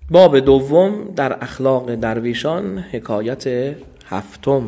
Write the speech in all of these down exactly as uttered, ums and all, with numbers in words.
باب دوم در اخلاق درویشان، حکایت هفتم.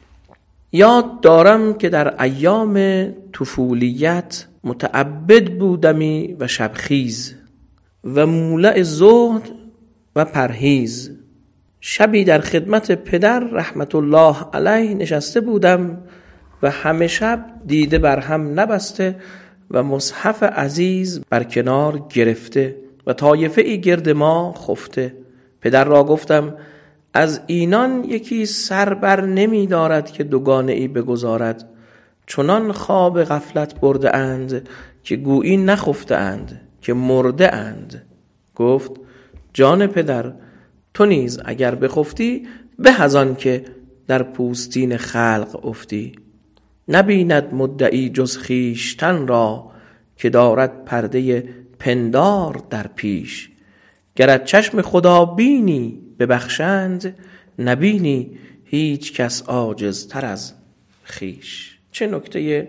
یاد دارم که در ایام طفولیت متعبد بودمی و شبخیز و مولع زهد و پرهیز. شبی در خدمت پدر رحمت الله علیه نشسته بودم و همه شب دیده بر هم نبسته و مصحف عزیز بر کنار گرفته و طایفه ای گرد ما خفته. پدر را گفتم از اینان یکی سر بر نمی دارد که دوگانه ای بگذارد، چنان خواب غفلت برده اند که گویی نخفته اند که مرده اند. گفت جان پدر، تو نیز اگر بخفتی به از آن که در پوستین خلق افتی. نبیند مدعی جز خویشتن را که دارد پرده پندار در پیش. گرت چشم خدا بینی ببخشند، نبینی هیچ کس عاجزتر از خویش. چه نکته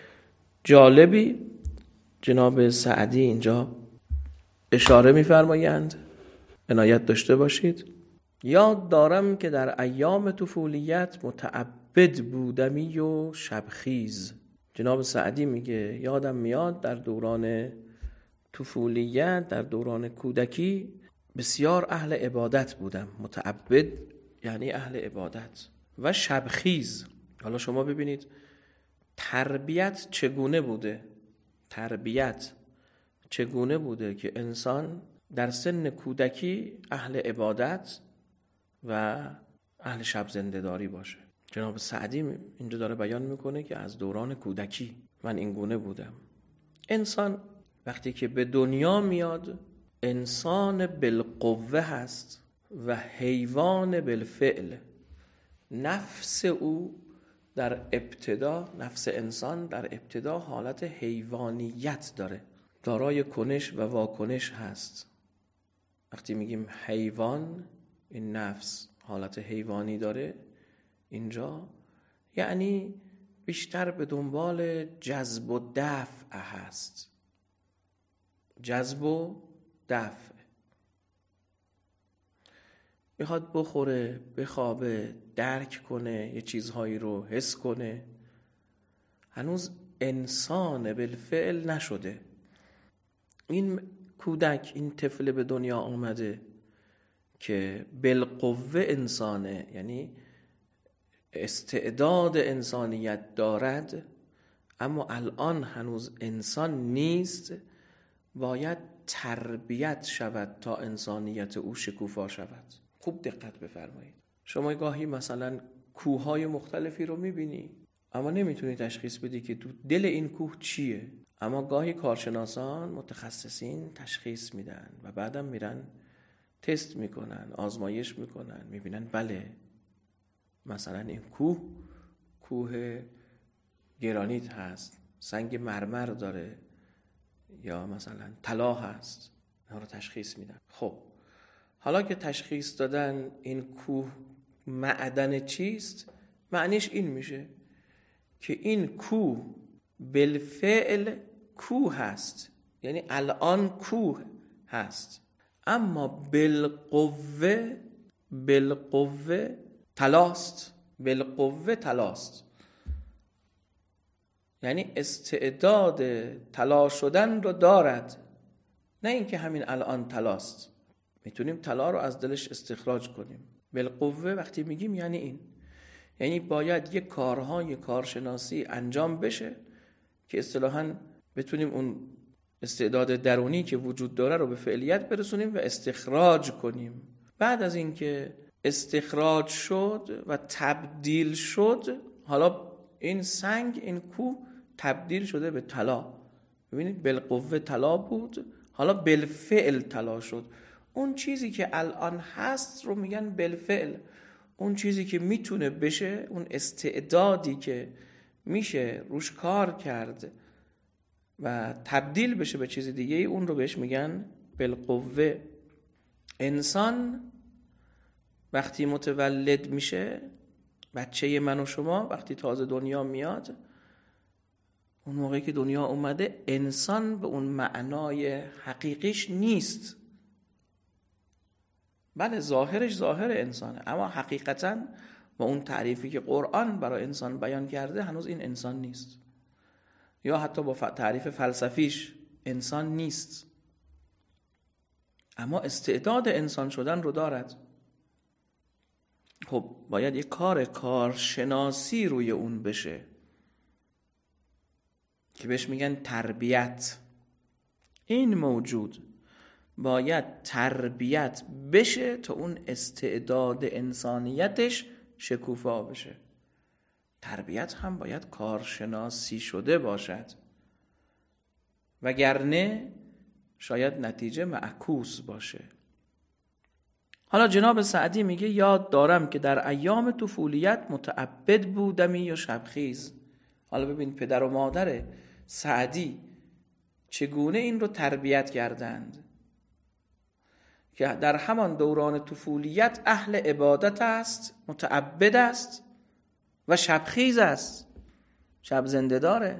جالبی جناب سعدی اینجا اشاره می‌فرمایند، عنایت داشته باشید. یاد دارم که در ایام طفولیت متعبد بودمی و شبخیز. جناب سعدی میگه یادم میاد در دوران طفولیت، در دوران کودکی بسیار اهل عبادت بودم. متعبد یعنی اهل عبادت و شبخیز. حالا شما ببینید تربیت چگونه بوده، تربیت چگونه بوده که انسان در سن کودکی اهل عبادت و اهل شب زنده‌داری باشه. جناب سعدی اینجا داره بیان میکنه که از دوران کودکی من این گونه بودم. انسان وقتی که به دنیا میاد انسان بالقوه هست و حیوان بالفعل. نفس او در ابتدا، نفس انسان در ابتدا حالت حیوانیت داره، دارای کنش و واکنش هست. وقتی میگیم حیوان، این نفس حالت حیوانی داره اینجا، یعنی بیشتر به دنبال جذب و دفع هست. جذب و دفع، میخواد بخوره، بخوابه، درک کنه، یه چیزهایی رو حس کنه. هنوز انسان بالفعل نشده. این کودک، این طفل به دنیا آمده که بالقوه انسانه، یعنی استعداد انسانیت دارد، اما الان هنوز انسان نیست. باید تربیت شود تا انسانیت او شکوفا شود. خوب دقت بفرمایید. شما گاهی مثلا کوههای مختلفی رو میبینی اما نمیتونی تشخیص بدی که تو دل این کوه چیه، اما گاهی کارشناسان متخصصین تشخیص میدن و بعدم میرن تست میکنن، آزمایش میکنن، میبینن بله مثلا این کوه کوه گرانیت هست، سنگ مرمر داره، یا مثلا طلا هست. اینا رو تشخیص میدن. خب حالا که تشخیص دادن این کوه معدن چیست، معنیش این میشه که این کوه بالفعل کوه هست، یعنی الان کوه هست، اما بالقوه بالقوه طلاست. بالقوه طلاست یعنی استعداد طلا شدن رو دارد، نه اینکه همین الان طلاست. میتونیم طلا رو از دلش استخراج کنیم. بالقوه وقتی میگیم یعنی این، یعنی باید یک کارهای کارشناسی انجام بشه که اصطلاحاً بتونیم اون استعداد درونی که وجود داره رو به فعلیت برسونیم و استخراج کنیم. بعد از اینکه استخراج شد و تبدیل شد، حالا این سنگ، این کوه تبدیل شده به طلا. ببینید بالقوه طلا بود، حالا بالفعل طلا شد. اون چیزی که الان هست رو میگن بالفعل. اون چیزی که میتونه بشه، اون استعدادی که میشه روش کار کرد و تبدیل بشه به چیز دیگه، اون رو بهش میگن بالقوه. انسان وقتی متولد میشه، بچه من و شما وقتی تازه دنیا میاد، اون موقعی که دنیا اومده انسان به اون معنای حقیقیش نیست. بله ظاهرش ظاهر انسانه، اما حقیقتاً و اون تعریفی که قرآن برای انسان بیان کرده هنوز این انسان نیست، یا حتی با تعریف فلسفیش انسان نیست، اما استعداد انسان شدن رو دارد. خب باید یک کار کارشناسی روی اون بشه که بهش میگن تربیت. این موجود باید تربیت بشه تا اون استعداد انسانیتش شکوفا بشه. تربیت هم باید کارشناسی شده باشد، وگرنه شاید نتیجه معکوس باشه. حالا جناب سعدی میگه یاد دارم که در ایام طفولیت متعبد بودمی و شبخیز. حالا ببین پدر و مادر سعدی چگونه این رو تربیت کردند که در همان دوران طفولیت اهل عبادت است، متعبد است و شبخیز است، شب زنده داره.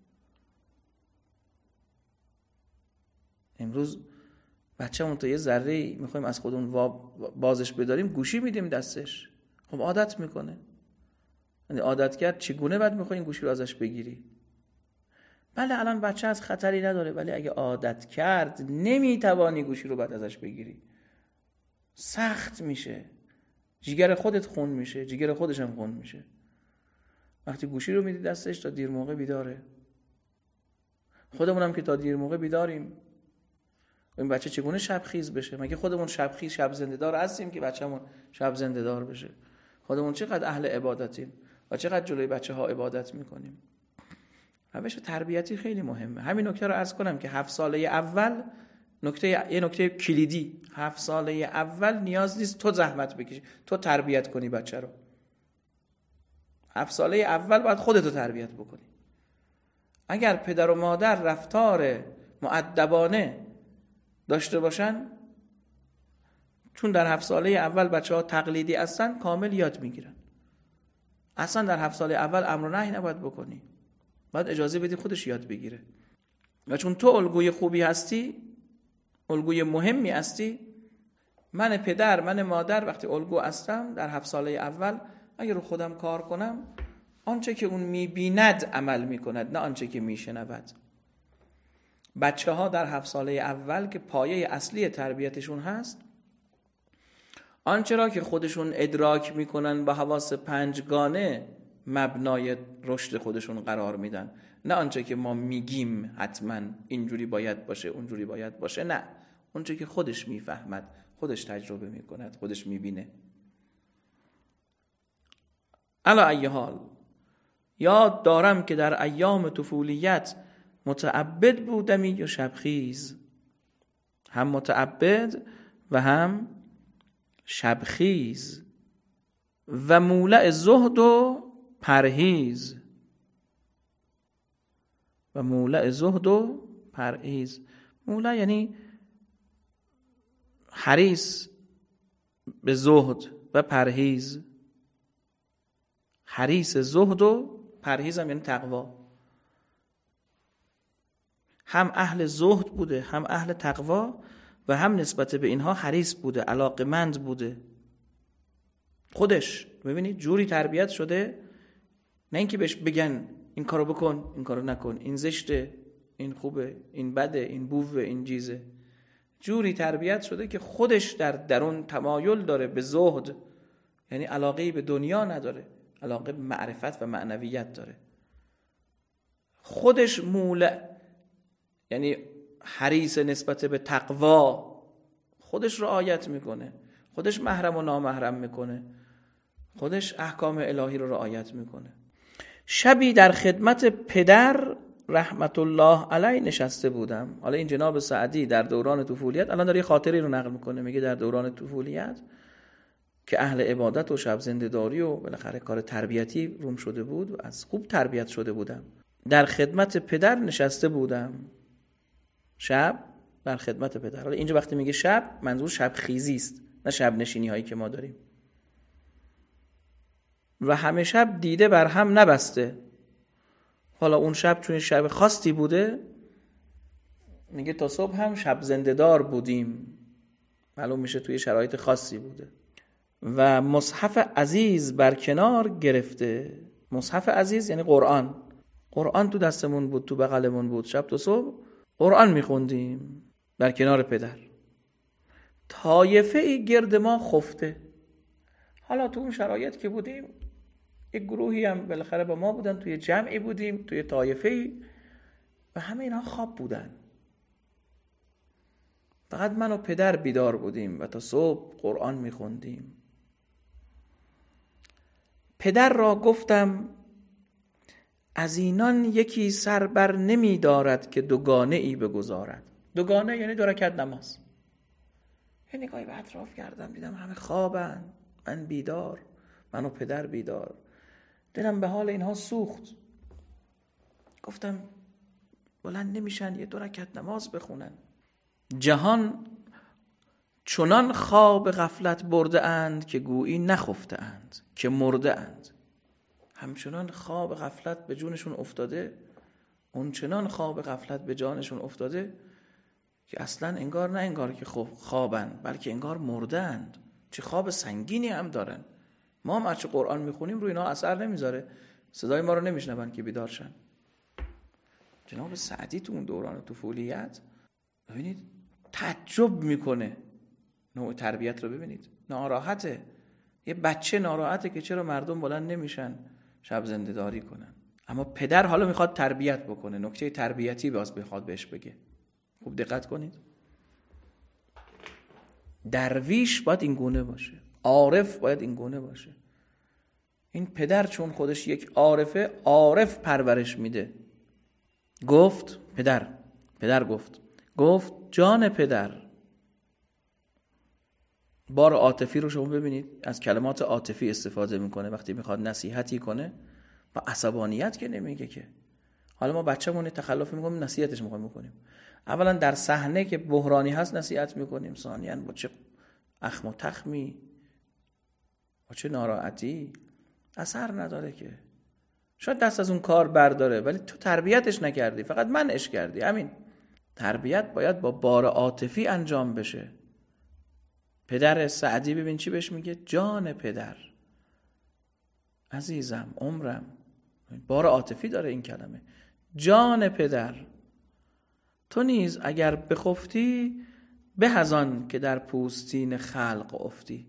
امروز بچه‌مون تا یه ذره میخوایم از خودمون بازش بداریم گوشی میدیم دستش، خب عادت میکنه. یعنی عادت کرد، چگونه بعد میخوای این گوشی رو ازش بگیری؟ بله الان بچه از خطری نداره، ولی اگه عادت کرد نمیتوانی گوشی رو بعد ازش بگیری، سخت میشه، جیگر خودت خون میشه، جیگر خودش هم خون میشه. وقتی گوشی رو میدی دستش تا دیر موقع بیداره. خودمونم که تا دیر موقع بیداریم، این بچه چگونه شب خیز بشه؟ مگه خودمون شب خیز شب زنده دار هستیم که بچه‌مون شب زنده دار بشه؟ خودمون چقدر اهل عبادتیم و چقدر جلوی بچه ها عبادت میکنیم. روش تربیتی خیلی مهمه. همین نکته رو عرض کنم که هفت ساله اول نکته یه نکته کلیدی، هفت ساله اول نیاز نیست تو زحمت بکشی، تو تربیت کنی بچه رو. هفت ساله اول باید خودتو تربیت بکنی. اگر پدر و مادر رفتار مؤدبانه داشته باشن، چون در هفت ساله اول بچه ها تقلیدی هستن، کامل یاد میگیرن. اصلا در هفت ساله اول امر و نهی نباید بکنی، باید اجازه بدی خودش یاد بگیره. و چون تو الگوی خوبی هستی، الگوی مهمی هستی، من پدر من مادر وقتی الگو هستم در هفت ساله اول، اگر رو خودم کار کنم، آنچه که اون میبیند عمل میکند، نه آنچه که میشنود. بچه ها در هفت ساله اول که پایه اصلی تربیتشون هست، آنچه را که خودشون ادراک میکنن با حواس پنجگانه مبنای رشد خودشون قرار میدن، نه آنچه که ما میگیم حتما اینجوری باید باشه اونجوری باید باشه، نه، آنچه که خودش میفهمد، خودش تجربه میکند، خودش میبینه. علا ای حال یاد دارم که در ایام طفولیت متعبد بودمی و شبخیز. هم متعبد و هم شبخیز و مولع زهد و پرهیز. و مولع زهد و پرهیز. مولع یعنی حریص به زهد و پرهیز. حریص زهد و پرهیز هم یعنی تقوا. هم اهل زهد بوده، هم اهل تقوا، و هم نسبت به اینها حریص بوده، علاقمند بوده. خودش ببینید جوری تربیت شده، نه اینکه بهش بگن این کارو بکن این کارو نکن، این زشته این خوبه این بده این بوه این جیزه. جوری تربیت شده که خودش در درون تمایل داره به زهد، یعنی علاقه‌ای به دنیا نداره، علاقه به معرفت و معنویت داره. خودش مولع یعنی حریص نسبت به تقوا، خودش رعایت میکنه، خودش محرم و نامحرم میکنه، خودش احکام الهی رو رعایت میکنه. شبی در خدمت پدر رحمت الله علیه نشسته بودم. حالا این جناب سعدی در دوران طفولیت، الان داره یه خاطری رو نقل میکنه، میگه در دوران طفولیت که اهل عبادت و شب زنده داری و بالاخره کار تربیتی روم شده بود و از خوب تربیت شده بودم، در خدمت پدر نشسته بودم. شب در خدمت پدر. حالا اینجا وقتی میگه شب، منظور شب خیزی است، نه شب نشینی هایی که ما داریم. و همه شب دیده بر هم نبسته. حالا اون شب چون شب خاصی بوده، میگه تا صبح هم شب زنده دار بودیم. معلوم میشه توی شرایط خاصی بوده. و مصحف عزیز بر کنار گرفته. مصحف عزیز یعنی قرآن. قرآن تو دستمون بود، تو بغلمون بود، شب تا صبح قرآن میخوندیم در کنار پدر. طایفه ای گرد ما خفته. حالا تو اون شرایط که بودیم یک گروهی هم بالاخره با ما بودن، توی جمعی بودیم، توی طایفه ای، و همه اینا خواب بودن. فقط من و پدر بیدار بودیم و تا صبح قرآن میخوندیم. پدر را گفتم از اینان یکی سر بر نمی دارد که دوگانه ای بگذارد. دوگانه یعنی دو رکعت نماز. یه نگاهی به اطراف کردم، دیدم همه خوابن، من بیدار، من و پدر بیدار. دلم به حال اینها سوخت. گفتم بلند نمیشن یه دو رکعت نماز بخونن؟ جهان چنان خواب غفلت برده اند که گویی نخفته اند، که مرده اند. همچنان خواب غفلت به جونشون افتاده، اون چنان خواب غفلت به جانشون افتاده که اصلا انگار نه انگار که خوابن، بلکه انگار مرده اند. چه خواب سنگینی هم دارن. ما هم هرچه قرآن میخونیم روی اینا اثر نمیذاره، صدای ما رو نمیشنون که بیدار شن. جناب سعدی تو اون دوران طفولیت ببینید تعجب میکنه، نوع تربیت رو ببینید، ناراحته. یه بچه ناراحته که چرا مردم بلند نمیشن شب زنده داری کنن. اما پدر حالا میخواد تربیت بکنه، نکته تربیتی باز بخواد بهش بگه. خوب دقت کنید. درویش باید این گونه باشه، عارف باید این گونه باشه. این پدر چون خودش یک عارفه، عارف پرورش میده. گفت پدر پدر گفت گفت جان پدر. بار عاطفی رو شما ببینید، از کلمات عاطفی استفاده میکنه وقتی میخواد نصیحتی کنه. با عصبانیت که نمیگه که. حالا ما بچه‌مون تخلف میکنیم، نصیحتش میخوایم بکنیم. اولا در صحنه که بحرانی هست نصیحت میکنیم، ثانیاً با چه اخم و تخمی، با چه ناراحتی، اثر نداره که. شاید دست از اون کار برداره ولی تو تربیتش نکردی، فقط منعش کردی. همین. تربیت باید با بار عاطفی انجام بشه. پدر سعدی ببین چی بهش میگه، جان پدر، عزیزم، عمرم. بار عاطفی داره این کلمه. جان پدر، تو نیز اگر بخفتی به از آن که در پوستین خلق افتی.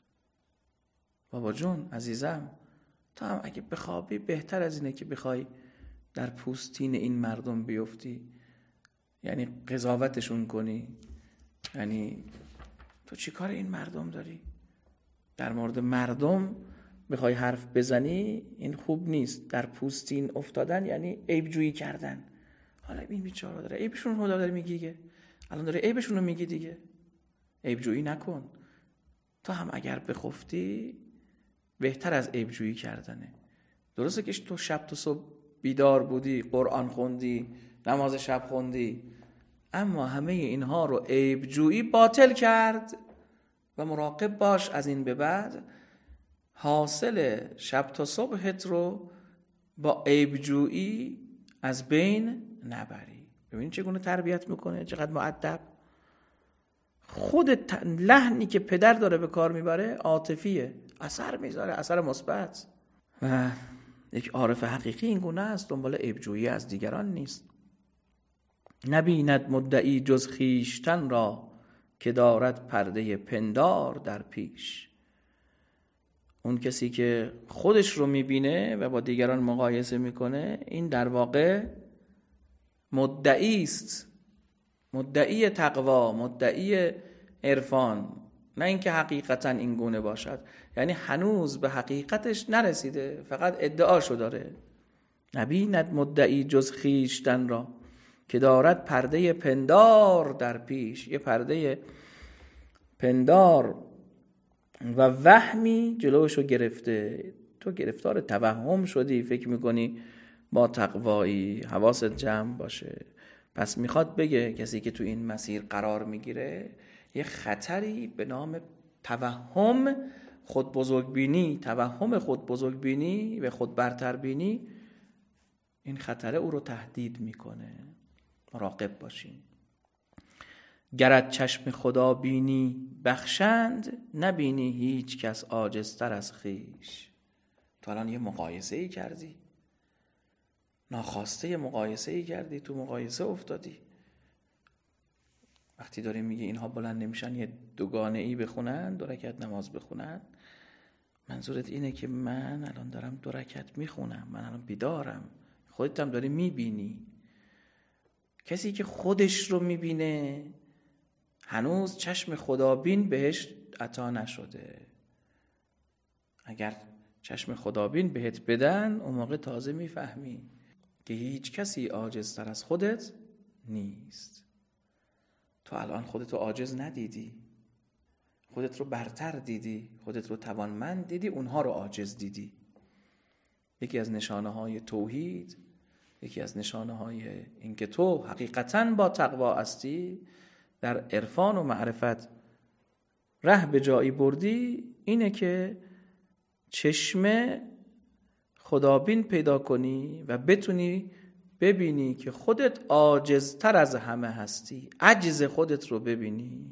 بابا جون، عزیزم، تو هم اگه بخوابی بهتر از اینه که بخوای در پوستین این مردم بیفتی، یعنی قضاوتشون کنی. یعنی تو چی کار این مردم داری؟ در مورد مردم بخوای حرف بزنی این خوب نیست. در پوستین افتادن یعنی عیب جویی کردن. حالا این بیچاره داره عیبشون رو داره میگه دیگه. الان داره عیبشون رو میگه دیگه. عیب جویی نکن. تو هم اگر بخفتی بهتر از عیب جویی کردنه. درسته که تو شب تا صبح بیدار بودی، قرآن خوندی، نماز شب خوندی، اما همه اینها رو عیب جویی باطل کرد. و مراقب باش از این به بعد حاصل شب تا صبحت رو با عیب جویی از بین نبری. ببین چگونه تربیت میکنه، چقدر مؤدب. خود لحنی که پدر داره به کار میبره عاطفیه، اثر میذاره، اثر مثبت. و یک عارف حقیقی این گونه است، دنبال عیب جویی از دیگران نیست. نبیند مدعی جز خویشتن را که دارد پرده پندار در پیش. اون کسی که خودش رو میبینه و با دیگران مقایسه میکنه، این در واقع مدعی است، مدعی تقوا، مدعی عرفان، نه اینکه حقیقتا این گونه باشد. یعنی هنوز به حقیقتش نرسیده، فقط ادعاشو داره. نبیند مدعی جز خویشتن را که دارد پرده پندار در پیش. یه پرده پندار و وهمی جلوشو گرفته. تو گرفتار توهم شدی، فکر میکنی با تقوایی، حواست جمع باشه. پس میخواد بگه کسی که تو این مسیر قرار میگیره یه خطری به نام توهم خود بزرگبینی، توهم خود بزرگبینی و خود برتربینی، این خطره او رو تهدید میکنه. مراقب باشین. گرت چشم خدا بینی بخشند، نبینی هیچ کس عاجزتر از خویش. تو الان یه مقایسه ای کردی، ناخواسته یه مقایسه ای کردی، تو مقایسه افتادی. وقتی داری میگه اینها بلند نمیشن یه دوگانه ای بخونن، دو رکعت نماز بخونن، منظورت اینه که من الان دارم دو رکعت میخونم، من الان بیدارم. خودت هم داری میبینی. کسی که خودش رو میبینه هنوز چشم خدابین بهش عطا نشده. اگر چشم خدابین بهت بدن، اون موقع تازه میفهمی که هیچ کسی عاجزتر از خودت نیست. تو الان خودت رو عاجز ندیدی، خودت رو برتر دیدی، خودت رو توانمند دیدی، اونها رو عاجز دیدی. یکی از نشانه های توحید، یکی از نشانه های اینکه تو حقیقتاً با تقوا هستی، در عرفان و معرفت ره به جایی بردی، اینه که چشم خدابین پیدا کنی و بتونی ببینی که خودت عاجزتر از همه هستی، عجز خودت رو ببینی.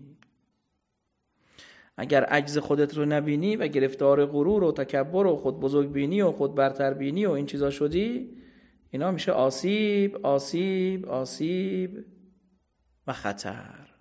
اگر عجز خودت رو نبینی و گرفتار غرور و تکبر و خود بزرگ بینی و خود برتر بینی و این چیزا شدی، اینا میشه آسیب آسیب آسیب و خطر.